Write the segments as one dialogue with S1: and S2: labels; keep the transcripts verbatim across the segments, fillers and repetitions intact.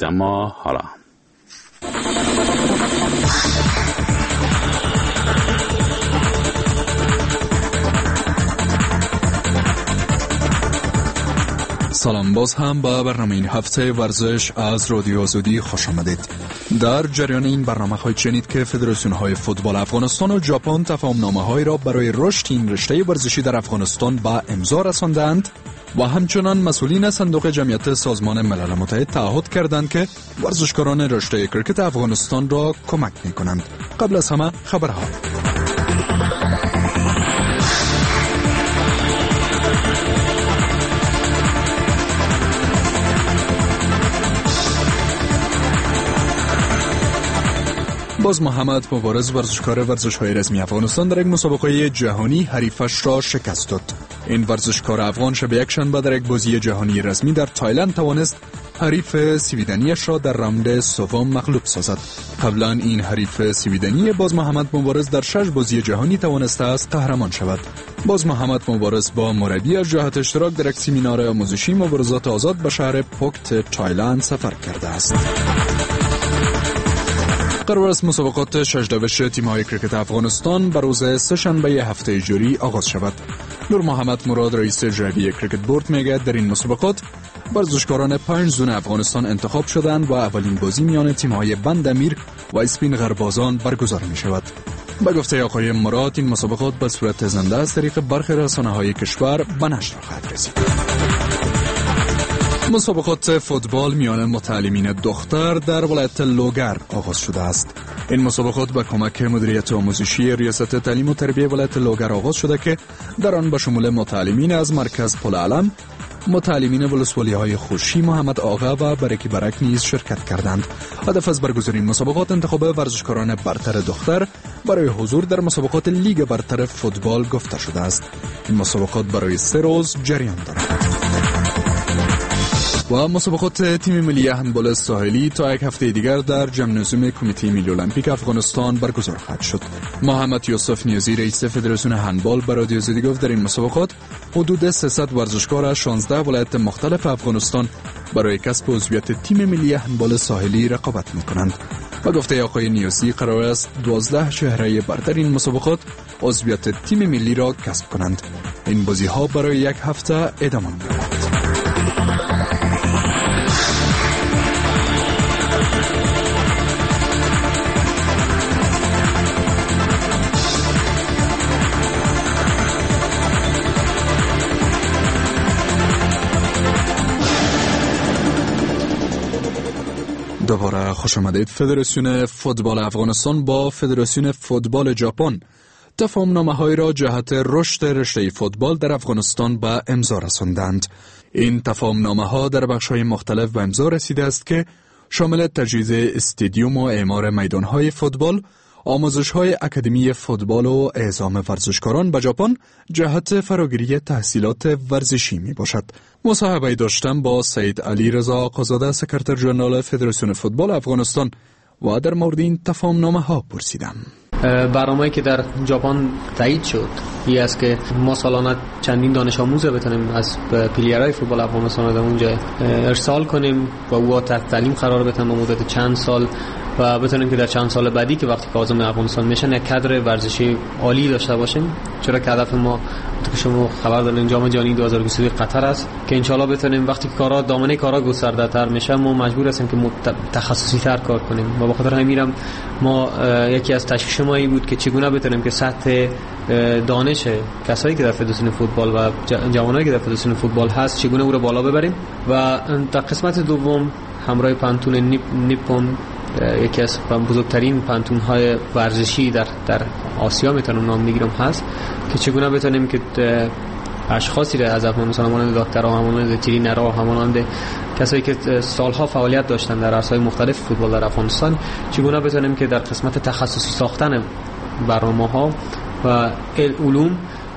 S1: کنید. اما حالا
S2: سلام، باز هم با برنامه این هفته ورزش از رادیو آزادی خوش آمدید. در جریان این برنامه خواهید شنید که فدراسیون های فوتبال افغانستان و ژاپن تفاهمنامه هایی را برای رشد این رشته ورزشی در افغانستان به امضا رساندند و همچنان مسئولین صندوق جمعیت سازمان ملل متحد تعهد کردند که ورزشکاران رشته کرکت افغانستان را کمک می کنند. قبل از همه خبرها. باز محمد مبارز ورزشکار ورزش‌های رسمی افغانستان در یک مسابقه جهانی حریفش را شکست داد. این ورزشکار افغان شب یکشنبه در یک بازی جهانی رسمی در تایلند توانست حریف سویدنیش را در راند سوم مغلوب سازد. قبلا این حریف سویدنی باز محمد مبارز در شش بازی جهانی توانسته است قهرمان شود. باز محمد مبارز با مربی از جهت اشتراک در یک سمینار آموزشی مبارزات آزاد به شهر پوکت تایلند سفر کرده است. قرار است مسابقات ششدوش تیم‌های کرکت افغانستان بر روز سه‌شنبه هفته جاری آغاز شود. نور محمد مراد رئیس جهوی کرکت بورد میگوید در این مسابقات ورزشکاران پنج زون افغانستان انتخاب شدند و اولین بازی میان تیم‌های بند امیر و اسپین غربازان برگزار می‌شود. به گفته آقای مراد این مسابقات به صورت زنده از طریق برخی رسانه‌های کشور به نشر خواهد رسید. مسابقات فوتبال میان متعلمین دختر در ولایت لوگر آغاز شده است. این مسابقات به کمک مدیریت آموزشی ریاست تعلیم و تربیت ولایت لوگر آغاز شده که در آن به شمول متعلمین از مرکز پل علم، متعلمین ولسوالی‌های خوشی محمد آقا و برکی برک نیز شرکت کردند. هدف از برگزاری این مسابقات انتخاب ورزشکاران برتر دختر برای حضور در مسابقات لیگ برتر فوتبال گفته شده است. این مسابقات برای سه روز جریان دارد. و مسابقات تیم ملی هندبال ساحلی تا یک هفته دیگر در ژیمنازیوم کمیته ملی المپیک افغانستان برگزار خواهد شد. محمد یوسف نیازی رئیس فدراسیون هندبال به رادیو آزادی گفت در این مسابقات حدود سیصد ورزشکار از شانزده ولایت مختلف افغانستان برای کسب عضویت تیم ملی هندبال ساحلی رقابت می‌کنند. و گفته آقای نیازی قرار است دوازده شهره برتر این مسابقات عضویت تیم ملی را کسب کنند. این بازی‌ها برای یک هفته ادامه می‌یابد. دوباره خوش آمدید. فدراسیون فوتبال افغانستان با فدراسیون فوتبال ژاپن تفاهمنامه‌هایی را جهت رشد رشته فوتبال در افغانستان به امضا رساندند. این تفاهمنامه‌ها در بخش‌های مختلف به امضا رسیده است که شامل تجهیز استادیوم و اعمار میدان‌های فوتبال، آموزش‌های اکادمی فوتبال و اعزام ورزشکاران به ژاپن جهت فراگیری تحصیلات ورزشی می باشد. مصاحبه داشتم با سید علی رضا آقازاده سکرتر ژنرال فدراسیون فوتبال افغانستان و در مورد این تفاهمنامه‌ها پرسیدم.
S3: برنامه‌ای که در ژاپن تایید شد این است که ما سالانه چندین دانش آموز بتونیم از پلیرهای فوتبال افغانستان در اونجا ارسال کنیم و او تحت تعلیم قرار بدیم به مدت چند سال و بتونیم که در چند سال بعدی که وقتی که عازم افغانستان میشن یک کادر ورزشی عالی داشته باشیم، چرا که هدف ما که شما خبر دارین جام جهانی دو هزار و بیست و دو قطر است که ان شاءالله بتونیم وقتی که کارا دامنه کارا گسترده تر میشه ما مجبور هستیم که تخصصی تر کار کنیم و به خاطر همینم ما یکی از تشویش ما این بود که چگونه بتونیم که سطح دانش کسایی که در فدراسیون فوتبال و جوانایی که در فدراسیون فوتبال هست چگونه او رو بالا ببریم و در قسمت دوم همراه پانتون نیپ نیپون یکی از بزرگترین پانتون‌های ورزشی در در آسیا میتونم نام بگیرم هست که چگونه بتونیم که اشخاصی را از افغانستان همانند دکترها، همانند ترینرها، همانند کسایی که سالها فعالیت داشتن در عرصه‌های مختلف فوتبال در افغانستان چگونه بتونیم که در قسمت تخصصی ساختن برنامه‌ها و علوم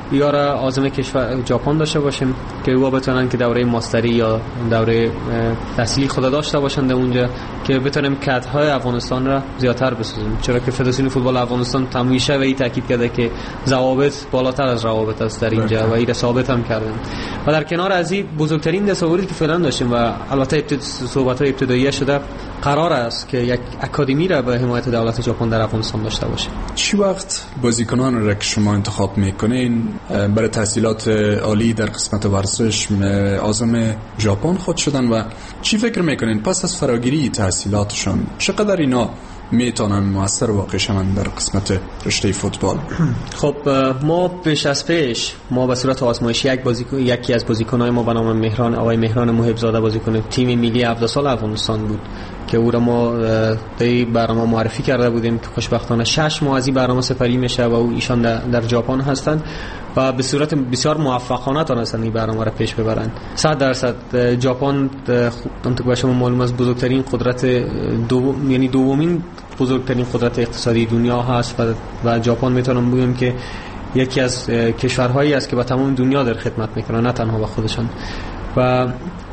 S3: یا را عازم کشور ژاپن داشته باشیم که او بتونن که دوره ماستری یا دوره تحصیلی خود داشته باشند اونجا که بتونیم کادرهای افغانستان را زیادتر بسازیم، چرا که فدراسیون فوتبال افغانستان همیشه به این تاکید کرده که ضوابط بالاتر از روابط است در اینجا و این را ثابت هم کردن. و در کنار از این بزرگترین تصوری که فعلا داشتیم و البته صحبت‌های ابتدایی شده، قرار است که یک اکادمی را به حمایت دولت ژاپن در افغانستان داشته باشه.
S2: چی وقت بازیکنان را که شما انتخاب میکنین برای تحصیلات عالی در قسمت ورزش عازم ژاپن خود شدن و چی فکر میکنین پس از فراگیری تحصیلاتشان چقدر اینا میتونن موثر واقع شوند در قسمت رشته فوتبال؟
S3: خب ما پیش از پیش ما به صورت آزمایشی یک بازیکن یکی از بازیکن‌های ما به نام مهران آقای مهران محب زاده بازیکن تیم ملی هفده سال افغانستان بود که او را ما در برنامه معرفی کرده بودیم که خوشبختانه شش ماه از این برنامه سپری میشه و او ایشان در, در ژاپن هستند و به صورت بسیار موفقانه تونستن این برنامه را پیش ببرند. صد درصد ژاپن اونطور که شما معلوم است بزرگترین قدرت دوم یعنی دومین بزرگترین قدرت اقتصادی دنیا هست و و ژاپن میتونم بگم که یکی از کشورهایی است که با تمام دنیا در خدمت میکنه، نه تنها با خودشان. و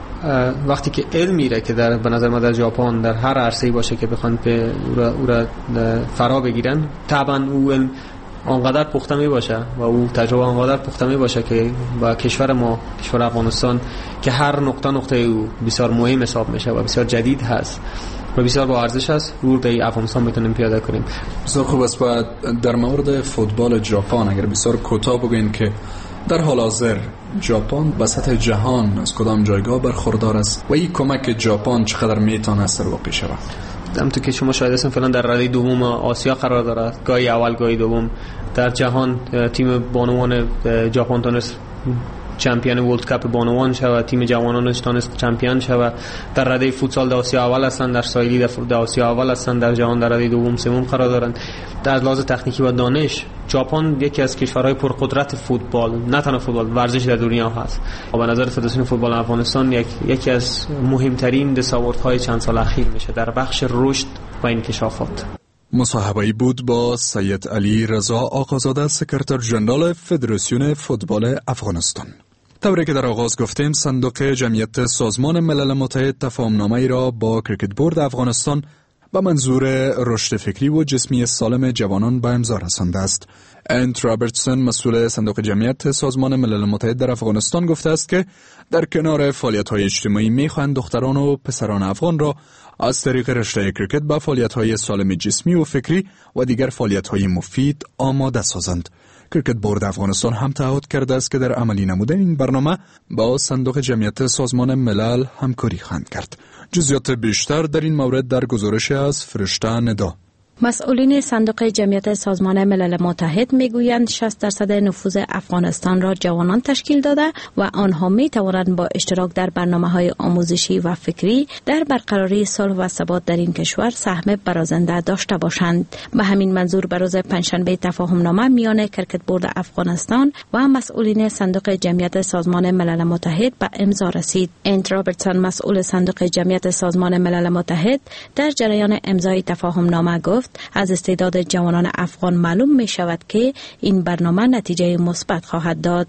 S3: وقتی که علم میره که در به نظر ما در ژاپن در هر عرصه‌ای باشه که بخوان به او را, او را فرا بگیرن، طبعا او علم آنقدر پخته می باشه و او تجربه آنقدر پخته می باشه که با کشور ما کشور افغانستان که هر نقطه نقطه او بسیار مهم حساب میشه و بسیار جدید هست و بسیار با ارزش است، رو در افغانستان میتونیم پیاده کنیم.
S2: بسیار خوب است. و در مورد فوتبال ژاپن اگر بسیار کوتاه بگین که در حال حاضر ژاپن به سطح جهان از کدام جایگاه برخوردار است و این کمک ژاپن چقدر میتونه اثر واقعی شود؟
S3: همونطور که شما شاهد هستین فعلا در رده دوم آسیا قرار دارد، گاهی اول گاهی دوم. در جهان تیم بانوان ژاپن تونست چمپیون ورلد کاپ بانوان شود، تیم جوانانش تونست چمپیون شود. در رده فوتسال در آسیا اول هستند، در سایلی در آسیا اول هستند، در جهان در رده دوم سوم قرار دارند. در لحاظ تکنیکی و دانش ژاپن یکی از کشورهای پرقدرت فوتبال، نه تنها فوتبال، ورزش در دنیا هست. و به نظر فدراسیون فوتبال افغانستان یک یکی از مهمترین دستاوردهای چند سال اخیر میشه در بخش رشد و انکشافات.
S2: مصاحبه‌ای بود با سید علی رضا آقازاده، سکرتر ژنرال فدراسیون فوتبال افغانستان. طوری که در آغاز گفتیم، صندوق جمعیت سازمان ملل متحد تفاهم‌نامه‌ای را با کریکت بورد افغانستان با منظور رشد فکری و جسمی سالم جوانان به امضا رسانده است. انت رابرتسون، مسئول صندوق جمعیت سازمان ملل متحد در افغانستان، گفته است که در کنار فعالیت‌های اجتماعی می‌خواهند دختران و پسران افغان را از طریق رشته کریکت به فعالیت‌های سالم جسمی و فکری و دیگر فعالیت‌های مفید آماده سازند. کریکت بورد افغانستان هم تعهد کرده است که در عملی نمودن این برنامه با صندوق جمعیت سازمان ملل همکاری خواهد کرد. جزئیات بیشتر در این مورد در گزارش از فرشته ندا.
S1: مسئولین صندوق جمعیت سازمان ملل متحد میگویند شصت درصد نفوذ افغانستان را جوانان تشکیل داده و آنها می توانند با اشتراک در برنامه‌های آموزشی و فکری در برقراری صلح و ثبات در این کشور سهم برازنده داشته باشند. به همین منظور به روز پنجشنبه تفاهم‌نامه میان کریکت بورد افغانستان و مسئولین صندوق جمعیت سازمان ملل متحد به امضا رسید. انت رابرتسون، مسئول صندوق جمعیت سازمان ملل متحد، در جریان امضای تفاهم‌نامه گفت از استعداد جوانان افغان معلوم می شود که این برنامه نتیجه مثبت خواهد داد.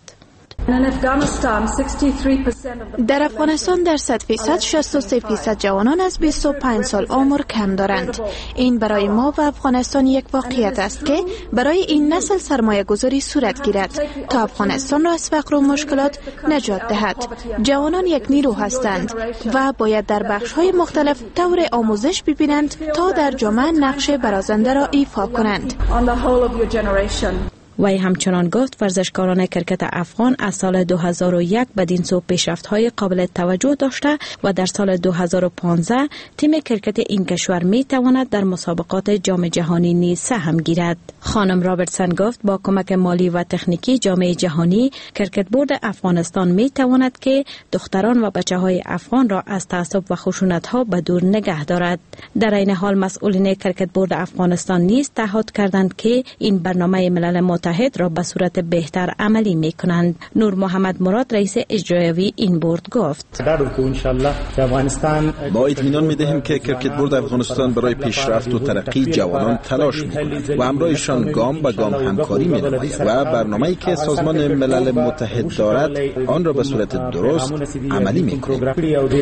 S4: در افغانستان در صد فیصد شصت و سه فیصد جوانان از بیست و پنج سال عمر کم دارند. این برای ما و افغانستان یک واقعیت است که برای این نسل سرمایه گذاری صورت گیرد تا افغانستان را از فقر و مشکلات نجات دهد. جوانان یک نیرو هستند و باید در بخش‌های مختلف طور آموزش ببینند تا در جامعه نقش برازنده را ایفا کنند.
S1: وی همچنان گفت ورزشکاران کرکت افغان از سال دو هزار و یک بدین سو پیشرفت‌های قابل توجه داشته و در سال دو هزار و پانزده تیم کرکت این کشور می تواند در مسابقات جام جهانی نیز سهم گیرد. خانم رابرتسون گفت با کمک مالی و تکنیکی جام جهانی کرکت بورد افغانستان می تواند که دختران و بچه‌های افغان را از تعصب و خشونت‌ها به دور نگه دارد. در این حال مسئولین کرکت بورد افغانستان نیز تعهد کردند که این برنامه ملل متحد متحد را به صورت بهتر عملی می کنند. نور محمد مراد رئیس اجرایی این بورد گفت:
S5: با اطمینان می دهیم که کرکت بورد افغانستان برای پیشرفت و ترقی جوانان تلاش می کند و همراهشان گام به گام همکاری می نماید و برنامه‌ای که سازمان ملل متحد دارد آن را به صورت درست عملی می کند.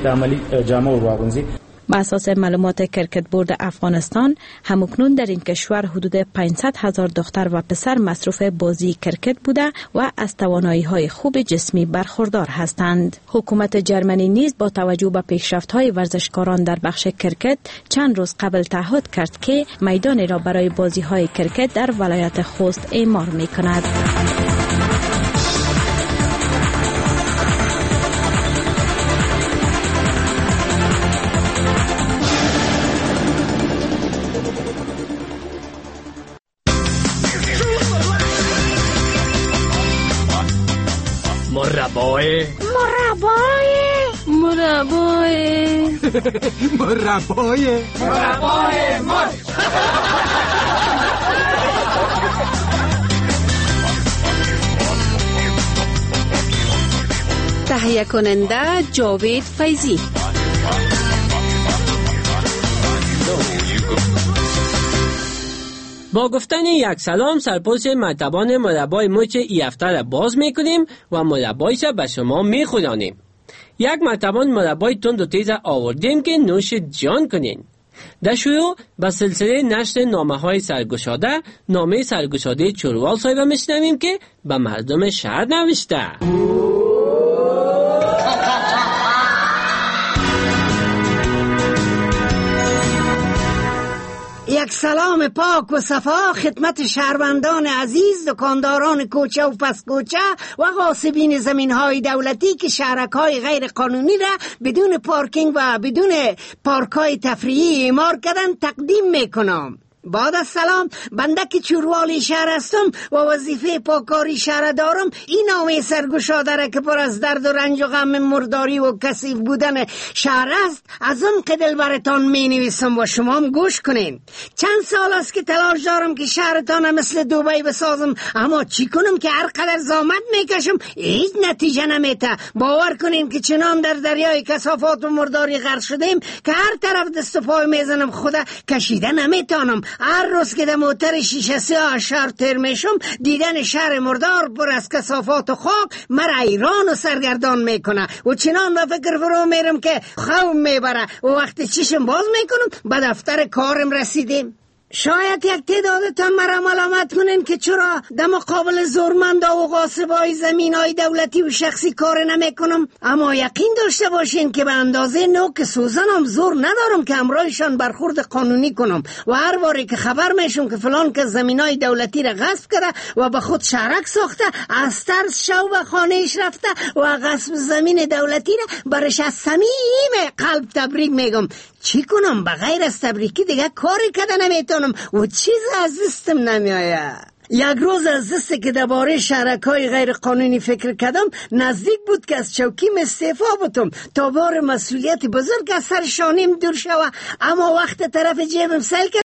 S1: بر اساس معلومات کرکت بورد افغانستان، همکنون در این کشور حدود پانصد هزار دختر و پسر مصروف بازی کرکت بوده و از توانایی‌های خوب جسمی برخوردار هستند. حکومت جرمنی نیز با توجه به پیشرفت‌های ورزشکاران در بخش کرکت چند روز قبل تعهد کرد که میدانی را برای بازی‌های کرکت در ولایت خوست اعمار می‌کند.
S6: مربای
S7: مربای
S6: مربای
S7: مربای
S6: مربای مر
S8: تهیه کننده جاوید فیضی.
S9: با گفتن یک سلام سرپوش مرتبان مربای مچ ای هفته را باز میکنیم و مربایش به شما میخورانیم. یک مرتبان مربای تند و تیز آوردیم که نوش جان کنین. در شروع به سلسله نشر نامه های سرگشاده نامه سرگشاده چوروال صاحب میشنویم که به مردم شهر نوشته.
S10: یک سلام پاک و صفا خدمت شهروندان عزیز، دکانداران کوچه و پس کوچه و غاصبین زمین‌های دولتی که شهرک‌های غیر قانونی را بدون پارکینگ و بدون پارک‌های تفریحی اعمار کردن تقدیم میکنم. بعد از سلام، بنده که چوروالی شهر هستم و وظیفه پاکاری شهر دارم، این نامه سرگشاده را که پر از درد و رنج و غم مرداری و کثیف بودن شهر است از عمق دل براتان می نویسم و شما هم گوش کنین. چند سال است که تلاش دارم که شهرتان مثل دبی بسازم، اما چی کنم که هر قدر زحمت میکشم هیچ نتیجه نمیده. باور کنین که چنان در دریای کثافات و مرداری غرق شدیم که هر طرف دست و پای میزنم خدا کشیده نمیتونم. هر روز که در موتر شیشه سیاه شهر تر میشم، دیدن شهر مردار پر از کثافات و خاک مرا ایران و سرگردان میکنه و چنان به فکر فرو میرم که خواب میبره و وقتی چشم باز میکنم به دفتر کارم رسیدیم. شاید یک تعدادتان مرا ملامت کنین که چرا در مقابل زورمند و غاصبای زمین‌های دولتی و شخصی کار نمیکنم، اما یقین داشته باشین که به اندازه نوک سوزنم زور ندارم که همراهشان برخورد قانونی کنم و هر باری که خبر میشم که فلان که زمین‌های دولتی را غصب کرده و به خود شهرک ساخته، از ترس شو به خانهش رفته و غصب زمین دولتی را برش از صمیم قلب تبریک میگم. چی کنم؟ بغیر از تبریکی دیگه کاری کده نمیتونم و چیز از دستم نمیآید. یک روز از دسته که درباره شهرک‌های غیر قانونی فکر کردم، نزدیک بود که از چوکیم استعفا بتم تا بار مسئولیت بزرگ از سر شانیم دور شوه، اما وقت طرف جیبم سل کرد